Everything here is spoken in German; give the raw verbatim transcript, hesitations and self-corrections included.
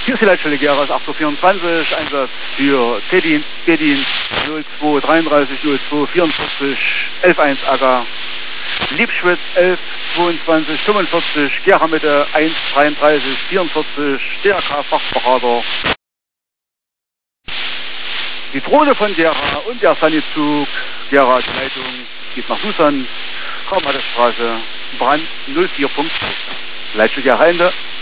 Hier ist die Leitstelle Geras acht Uhr vierundzwanzig, Einsatz für T-Dienst, B-Dienst null zwei dreiunddreißig null zwei vierundvierzig elf eins Acker, Liebschwitz elf zweiundzwanzig fünfundvierzig, Gera Mitte eins dreiunddreißig vierundvierzig, D R K Fachberater. Die Drohne von Gera und der Sanizug, Gera, die Leitung geht nach Susan, Karl-Mattes-Straße, Brand null vier Punkt. Leitstelle Gera Ende.